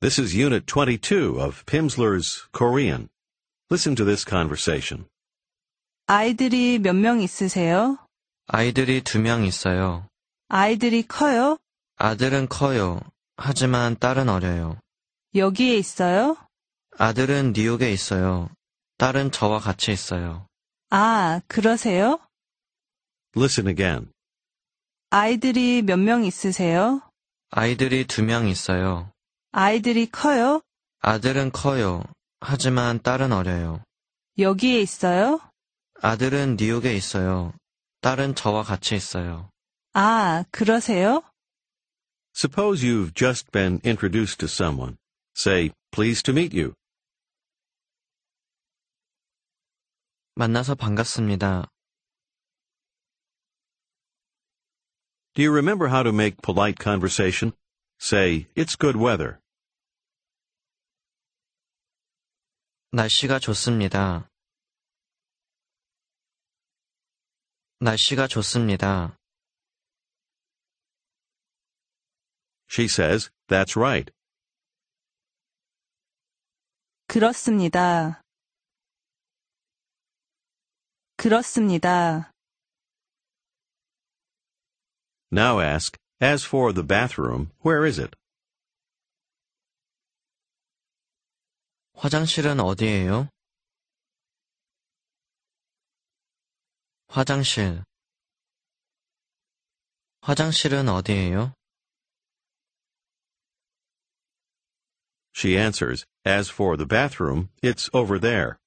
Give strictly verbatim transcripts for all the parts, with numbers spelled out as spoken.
This is Unit twenty-two of Pimsleur's Korean. Listen to this conversation. 아이들이 몇 명 있으세요? 아이들이 두 명 있어요. 아이들이 커요? 아들은 커요. 하지만 딸은 어려요. 여기에 있어요? 아들은 뉴욕에 있어요. 딸은 저와 같이 있어요. 아, 그러세요? Listen again. 아이들이 몇 명 있으세요? 아이들이 두 명 있어요. 아이들이 커요? 아들은 커요. 하지만 딸은 어려요. 여기에 있어요? 아들은 뉴욕에 있어요. 딸은 저와 같이 있어요. 아, 그러세요? Suppose you've just been introduced to someone. Say, pleased to meet you. 만나서 반갑습니다. Do you remember how to make polite conversation? Say, it's good weather. 날씨가 좋습니다. 날씨가 좋습니다. She says, that's right. 그렇습니다. 그렇습니다. Now ask, as for the bathroom, where is it? 화장실은 어디예요? 화장실. 화장실은 어디예요? She answers, as for the bathroom, it's over there.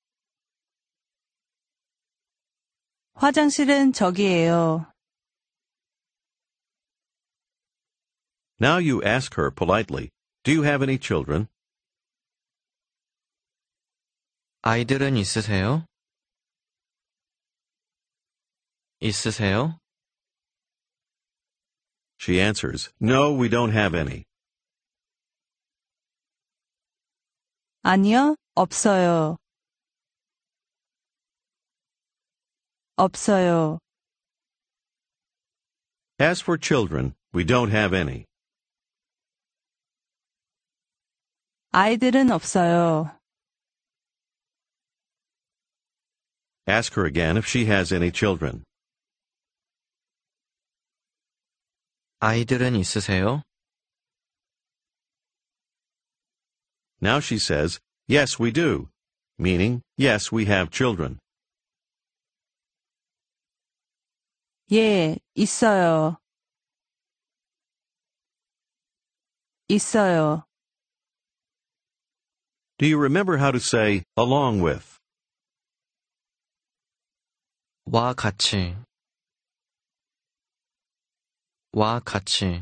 화장실은 저기예요. Now you ask her politely, do you have any children? 아이들은 있으세요? 있으세요? She answers, no, we don't have any. 아니요, 없어요. 없어요. As for children, we don't have any. 아이들은 없어요. Ask her again if she has any children. 아이들은 있으세요? Now she says, yes, we do, meaning, yes, we have children. 예, 있어요. 있어요. Do you remember how to say, along with? 와 같이. 와 같이.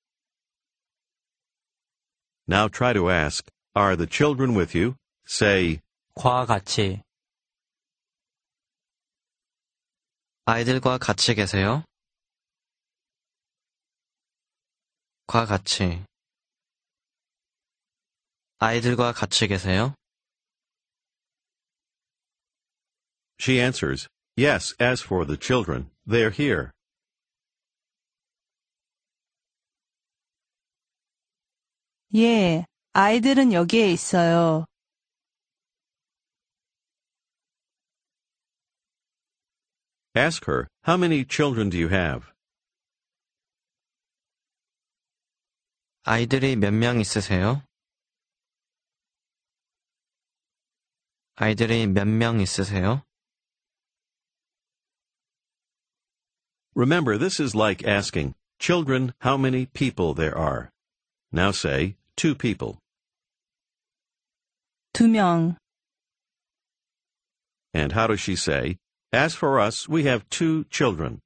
Now try to ask, are the children with you? Say, 과 같이. 아이들과 같이 계세요? 과 같이. 아이들과 같이 계세요? she answers, yes, as for the children, they're here. 예, 아이들은 여기에 있어요. Ask her, how many children do you have? 아이들이 몇 명 있으세요? 아이들이 몇 명 있으세요? Remember, this is like asking, children, how many people there are. Now say, two people. 두 명. And how does she say, as for us, we have two children.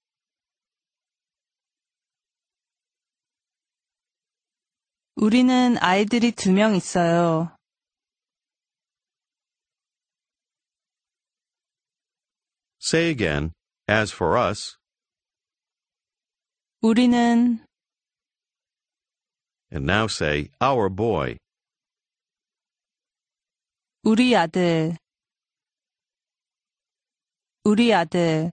우리는 아이들이 두 명 있어요. Say again, as for us, 우리는 and now say, our boy. 우리 아들. 우리 아들.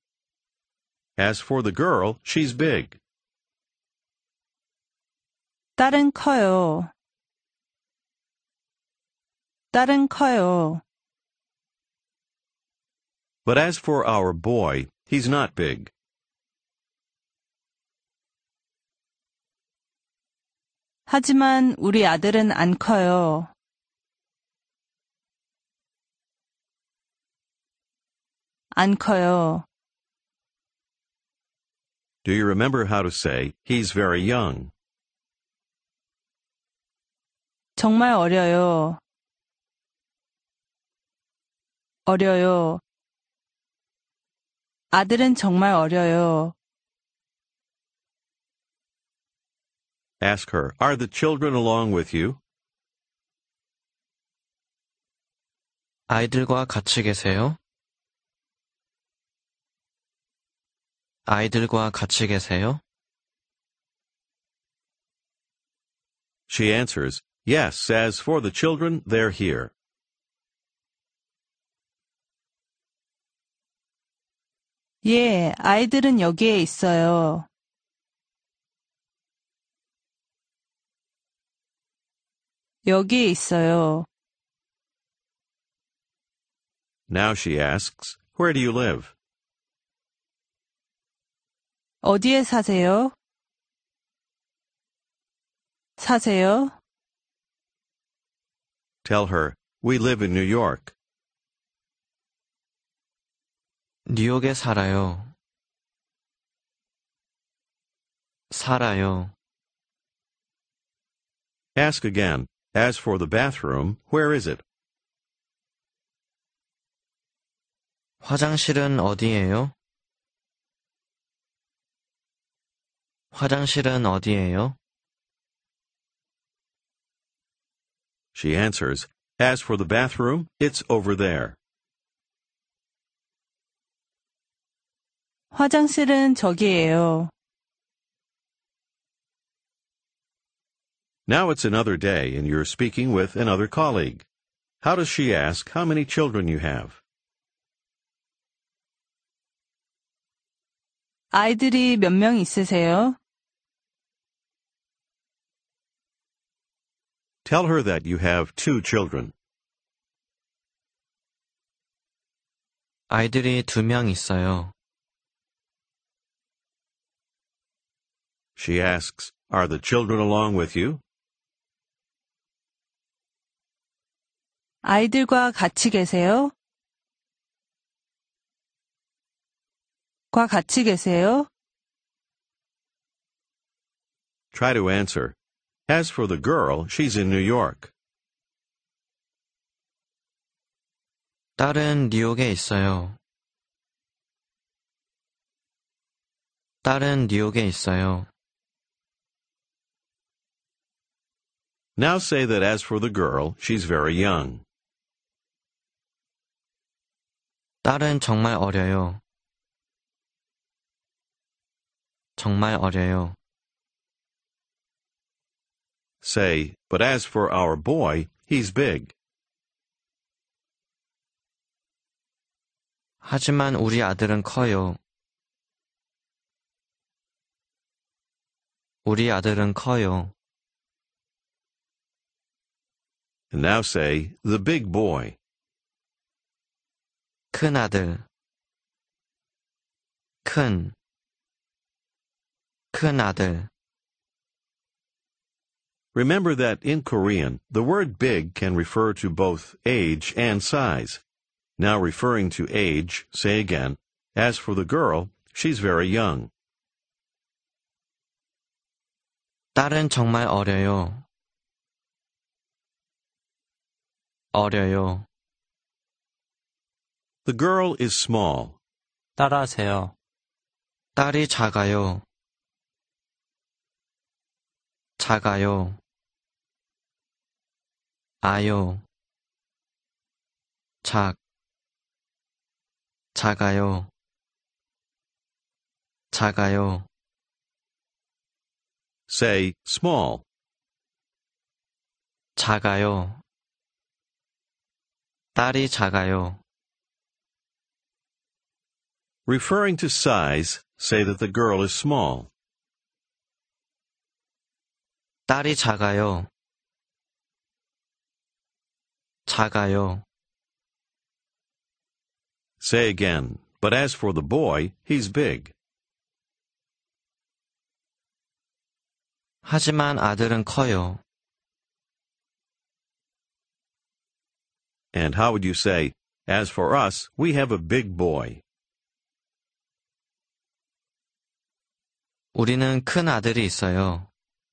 As for the girl, she's big. 딸은 커요. 딸은 커요. But as for our boy, he's not big. 하지만 우리 아들은 안 커요. 안 커요. Do you remember how to say, he's very young? 정말 어려요. 어려요. 아들은 정말 어려요. Ask her, are the children along with you? 아이들과 같이 계세요? 아이들과 같이 계세요? She answers, yes, as for the children, they're here. 예, 아이들은 여기에 있어요. 여기에 있어요. Now she asks, where do you live? 어디에 사세요? 사세요? Tell her, we live in New York. 뉴욕에 살아요. 살아요. Ask again, as for the bathroom, where is it? 화장실은 어디예요? 화장실은 어디예요? She answers, as for the bathroom, it's over there. 화장실은 저기예요. Now it's another day and you're speaking with another colleague. How does she ask how many children you have? 아이들이 몇 명 있으세요? Tell her that you have two children. 아이들이 두 명 있어요. She asks, are the children along with you? 아이들과 같이 계세요? 과 같이 계세요? Try to answer. As for the girl, she's in New York. 딸은 뉴욕에 있어요. 딸은 뉴욕에 있어요. Now say that as for the girl, she's very young. 딸은 정말 어려요. 정말 어려요. Say, but as for our boy, he's big. 하지만 우리 아들은 커요. 우리 아들은 커요. And now say, the big boy. 큰 아들. 큰. 큰 아들. Remember that in Korean, the word big can refer to both age and size. Now referring to age, say again, as for the girl, she's very young. 딸은 정말 어려요. 어려요. The girl is small. 따라하세요. 딸이 작아요. 작아요. 아요. 작. 작아요. 작아요. Say, small. 작아요. 딸이 작아요. Referring to size, say that the girl is small. 딸이 작아요. 작아요. Say again, but as for the boy, he's big. 하지만 아들은 커요. And how would you say, as for us, we have a big boy? 우리는 큰 아들이 있어요.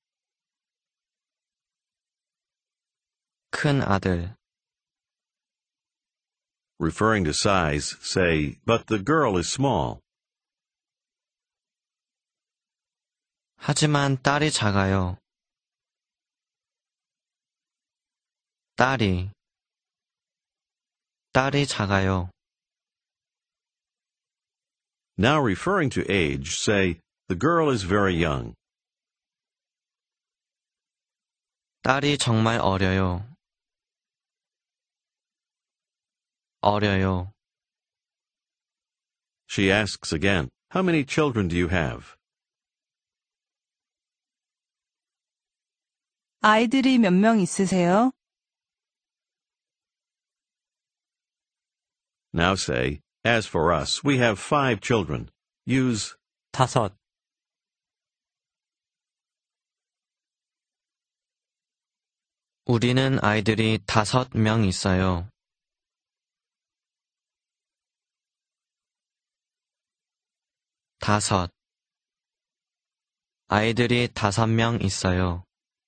큰 아들. Referring to size, say, but the girl is small. 하지만 딸이 작아요. 딸이. 딸이 작아요. Now referring to age, say, the girl is very young. 딸이 정말 어려요. 어려요. She asks again, how many children do you have? 아이들이 몇 명 있으세요? Now say, as for us, we have five children. Use 다섯, 우리는 아이들이 다섯 명 있어요. 다섯. 아이들이 다섯 명 있어요.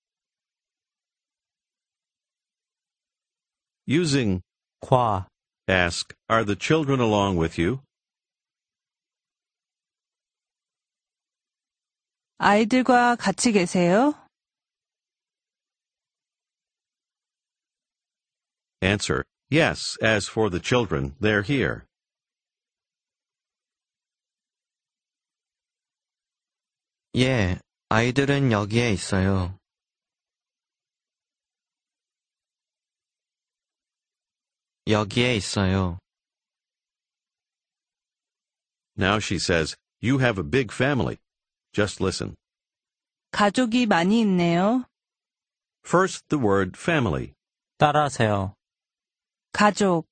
using 과, ask, are the children along with you? 아이들과 같이 계세요? Answer, yes, as for the children, they're here. 예, 아이들은 여기에 있어요. 여기에 있어요. Now she says, you have a big family. Just listen. 가족이 많이 있네요. First, the word family. 따라하세요. 가족,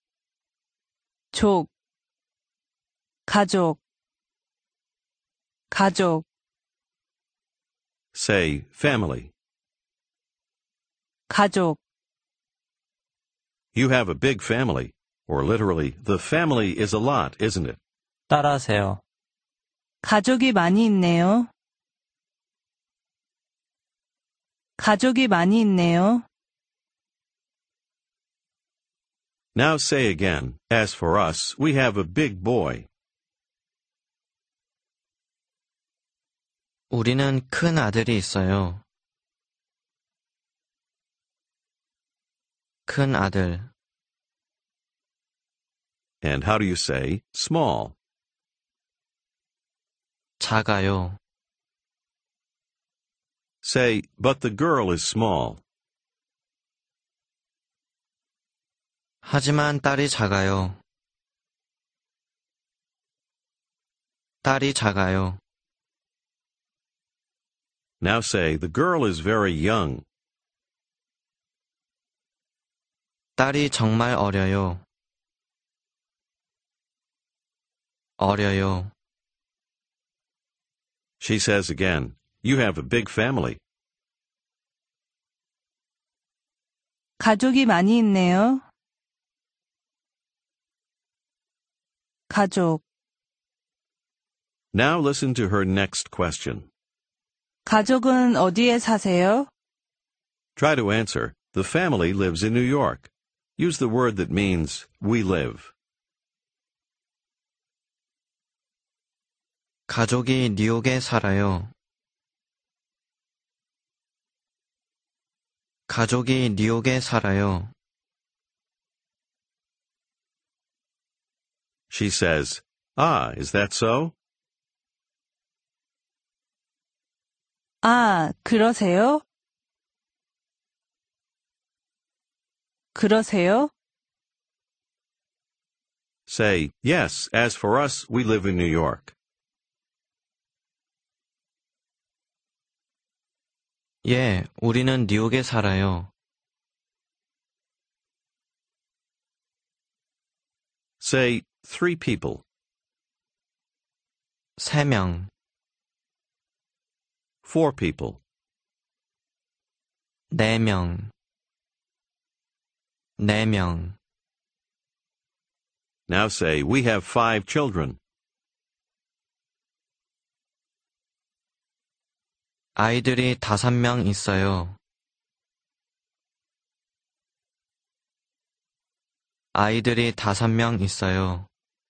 족, 가족, 가족, Say, family. 가족. You have a big family. Or literally, the family is a lot, isn't it? 따라하세요. 가족이 많이 있네요. 가족이 많이 있네요. Now say again, as for us, we have a big boy. 우리는 큰 아들이 있어요. 큰 아들. And how do you say small? 작아요. Say, but the girl is small. 하지만 딸이 작아요. 딸이 작아요. Now say, the girl is very young. 딸이 정말 어려요. 어려요. She says again, you have a big family. 가족이 많이 있네요. 가족, Now listen to her next question. 가족은 어디에 사세요? Try to answer, the family lives in New York. Use the word that means we live. 가족이 뉴욕에 살아요. 가족이 뉴욕에 살아요. She says, ah, is that so? 아, 그러세요? 그러세요? Say, yes, as for us, we live in New York. 예, 우리는 뉴욕에 살아요. Say, three people. 세 명, Four people. 네 명, 네 명. Now say, we have five children. 아이들이 다섯 명 있어요. 아이들이 다섯 명 있어요.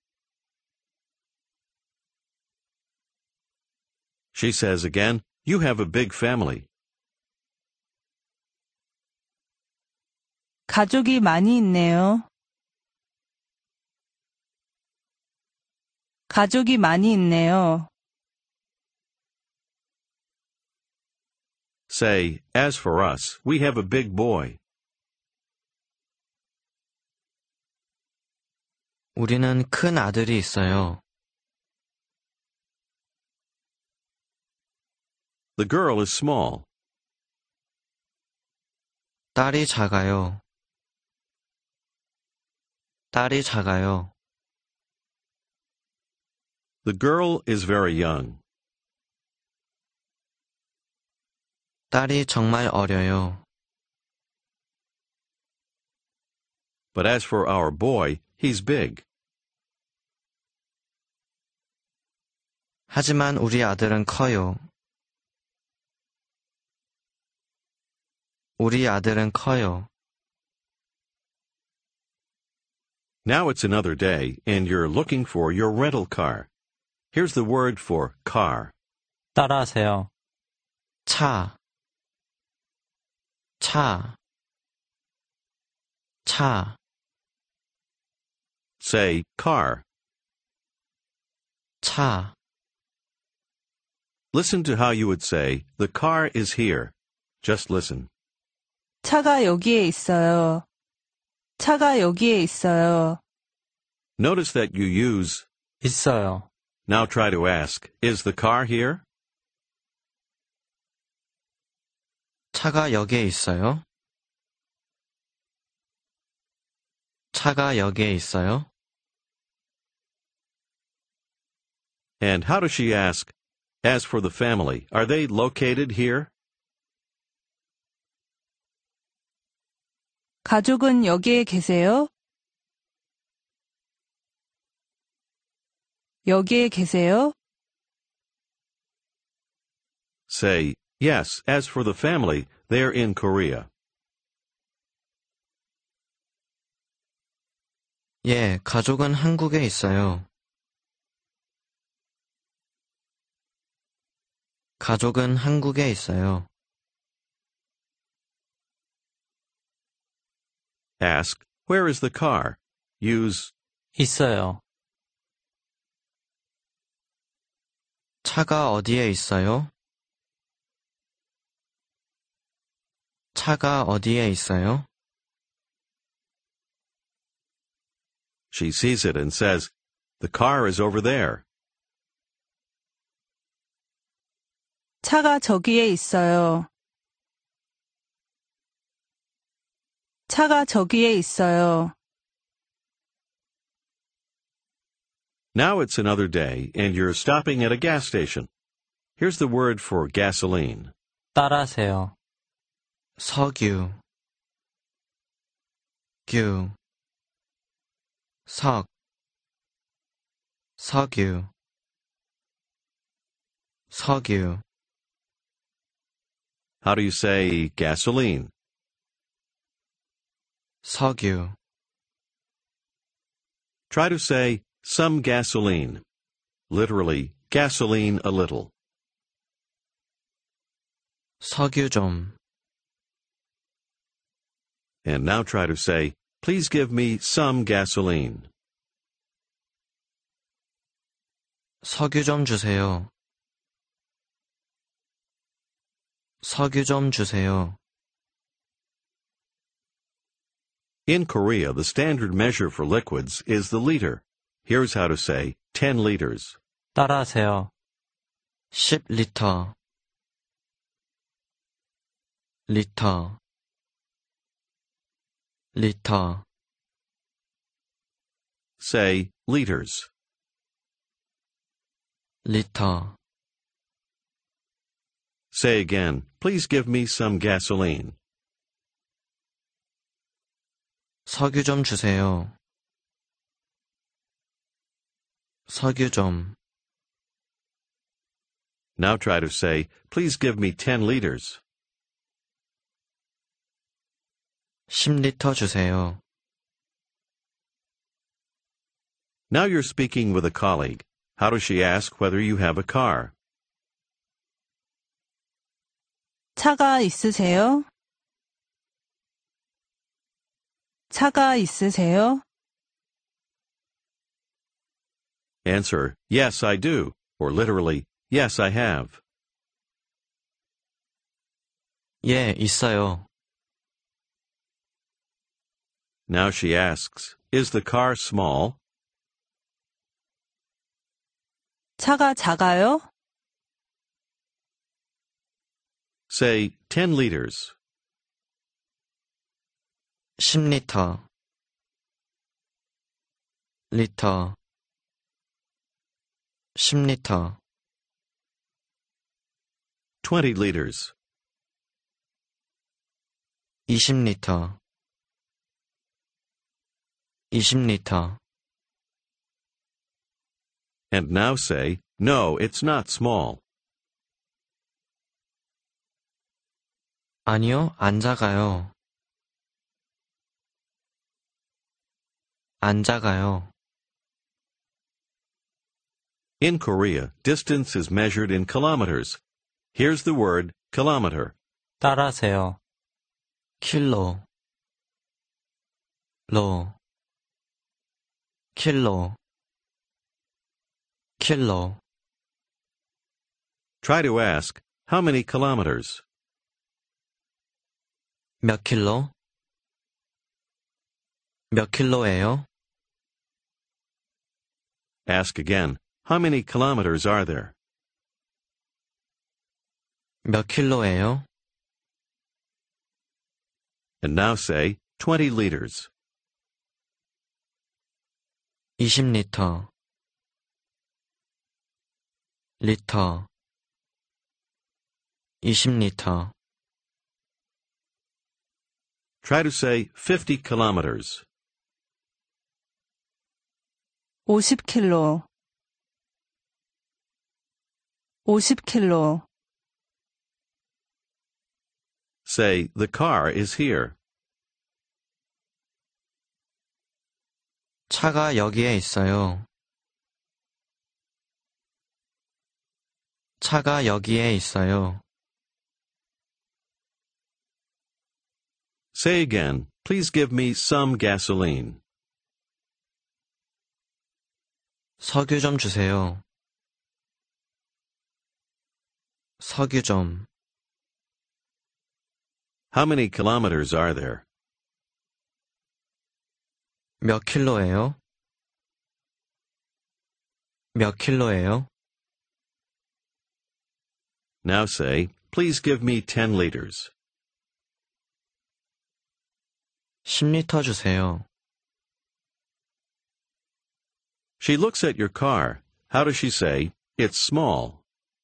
She says again, you have a big family. 가족이 많이 있네요. 가족이 많이 있네요. Say, as for us, we have a big boy. 우리는 큰 아들이 있어요. The girl is small. 딸이 작아요. 딸이 작아요. The girl is very young. 딸이 정말 어려요. But as for our boy, he's big. 하지만 우리 아들은 커요. 우리 아들은 커요. Now it's another day, and you're looking for your rental car. Here's the word for car. 따라하세요. 차, 차, 차. Say, car. 차. Listen to how you would say, the car is here. Just listen. 차가 여기에 있어요. 차가 여기에 있어요. Notice that you use. 있어요. Now try to ask, is the car here? 차가 여기에 있어요? 차가 여기에 있어요? And how does she ask, as for the family, are they located here? 가족은 여기에 계세요? 여기에 계세요? Say, yes, as for the family, they're in Korea. 예, 가족은 한국에 있어요. 가족은 한국에 있어요. Ask, where is the car? Use, 있어요. 차가 어디에 있어요? 차가 어디에 있어요? she sees it and says, the car is over there. 차가 저기에 있어요. 차가 저기에 있어요. Now it's another day, and you're stopping at a gas station. Here's the word for gasoline. 따라하세요. 석유, 규, 석, 석유, 석유. How do you say gasoline? 석유. Try to say some gasoline. Literally, gasoline a little. 석유 좀. And now try to say, please give me some gasoline. 석유 좀 주세요. 석유 좀 주세요. In Korea, the standard measure for liquids is the liter. Here's how to say ten liters. 따라하세요. 십 리터. 리터, 리터, Say liters. 리터. Say again, please give me some gasoline. 석유 좀 주세요. 석유 좀. Now try to say, please give me ten liters. 십 리터 주세요. Now you're speaking with a colleague. How does she ask whether you have a car? 차가 있으세요? 차가 있으세요? Answer, yes, I do, or literally, yes, I have. 예, 있어요. Now she asks, is the car small? 차가 작아요? Say ten liters. 십 리터. 리터. 십 리터. twenty liters. 이십 리터. 이십 리터. And now say, no, it's not small. 아니요, 안 작아요. 안 작아요. In Korea, distance is measured in kilometers. Here's the word kilometer. 따라세요. 킬로. 로. 킬로. 킬로. Try to ask, how many kilometers? 몇 킬로? 몇 킬로예요? Ask again, how many kilometers are there? 몇 킬로예요? And now say, twenty liters. 이십 리터. 리터. 이십 리터. Try to say fifty kilometers. 오십 킬로. 오십 킬로. Say, the car is here. 차가 여기에 있어요. 차가 여기에 있어요. Say again, please give me some gasoline. 석유 좀 주세요. 석유 좀. How many kilometers are there? 몇 킬로예요? 몇 킬로예요? Now say, please give me ten liters. 십 리터 주세요. She looks at your car. How does she say, it's small?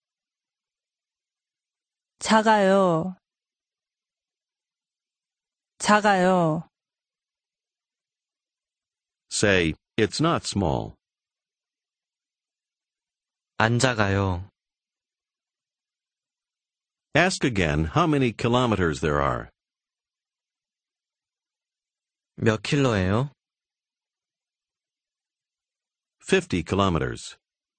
작아요. 작아요. Say, it's not small. 안 작아요. Ask again how many kilometers there are. 몇 킬로예요? fifty kilometers.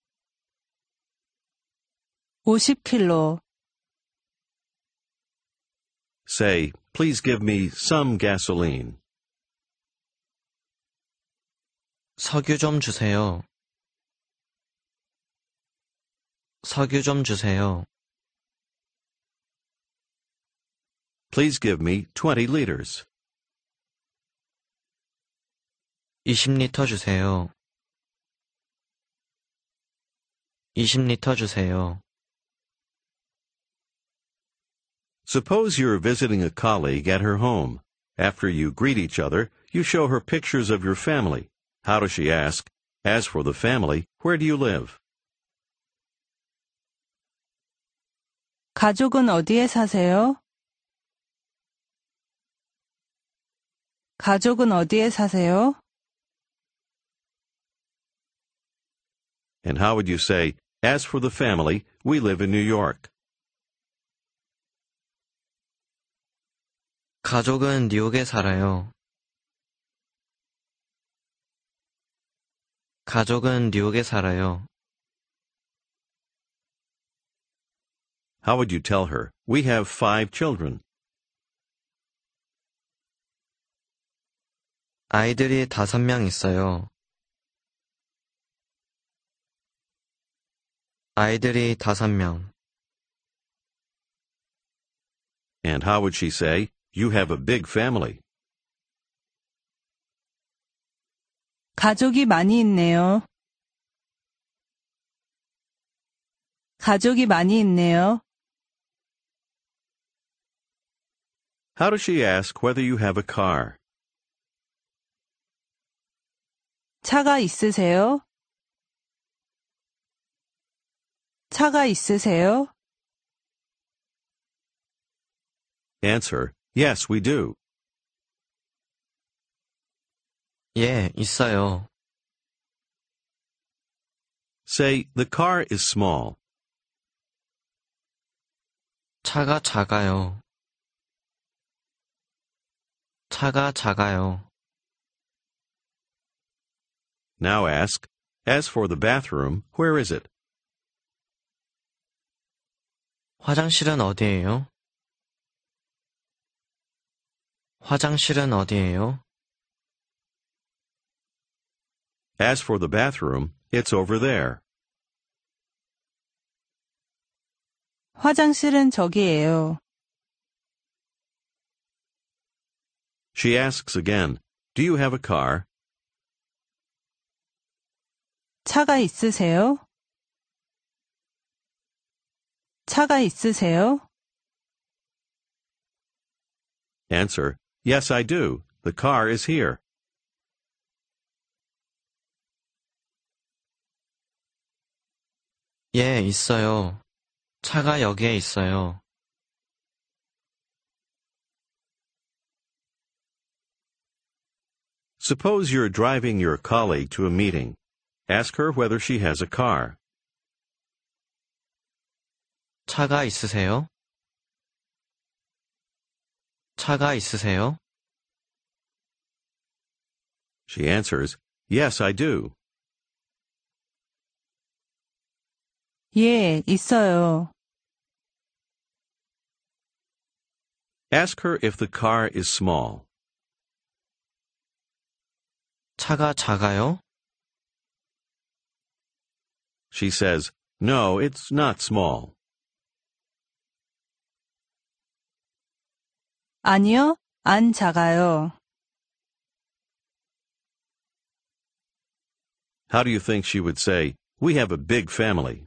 오십 킬로. Say, please give me some gasoline. 석유 좀 주세요. 석유 좀 주세요. Please give me twenty liters. 이십 리터 주세요. 이십 리터 주세요. Suppose you're visiting a colleague at her home. After you greet each other, you show her pictures of your family. How does she ask, as for the family, where do you live? 가족은 어디에 사세요? 가족은 어디에 사세요? And how would you say, as for the family, we live in New York? 가족은 뉴욕에 살아요. 가족은 뉴욕에 살아요. How would you tell her, we have five children? 아이들이 다섯 명 있어요. 아이들이 다섯 명. And how would she say, you have a big family? 가족이 많이 있네요. 가족이 많이 있네요. How does she ask whether you have a car? 차가 있으세요? 차가 있으세요? Answer, yes, we do. 예, 있어요. Say, the car is small. 차가 작아요. 차가 작아요. Now ask, as for the bathroom, where is it? 화장실은 어디예요? 화장실은 어디예요? As for the bathroom, it's over there. 화장실은 저기예요. She asks again, do you have a car? 차가 있으세요? 차가 있으세요? Answer, yes, I do. The car is here. 예, 있어요. 차가 여기에 있어요. Suppose you're driving your colleague to a meeting. Ask her whether she has a car. 차가 있으세요? 차가 있으세요? She answers, yes, I do. 예, 있어요. Ask her if the car is small. 차가 작아요? She says, no, it's not small. 아니요, 안 작아요. How do you think she would say, we have a big family?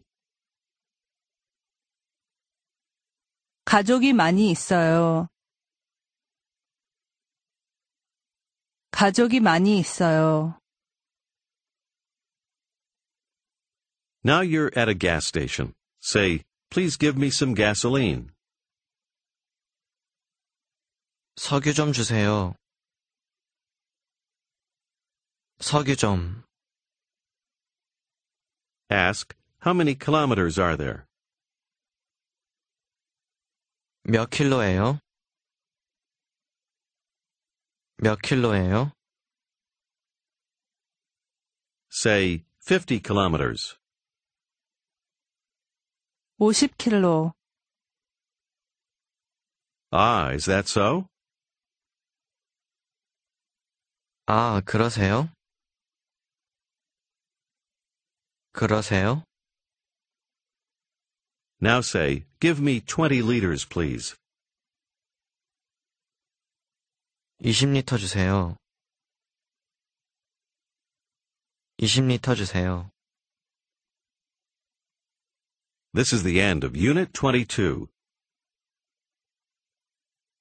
가족이 많이 있어요. 가족이 많이 있어요. Now you're at a gas station. Say, please give me some gasoline. 석유 좀 주세요. 석유 좀. Ask, how many kilometers are there? 몇 킬로예요? 몇 킬로예요? Say, fifty kilometers. 오십 킬로. Ah, is that so? 아, 그러세요? 그러세요? Now say, give me twenty liters, please. 이십 리터 주세요. 이십 리터 주세요. This is the end of Unit twenty-two.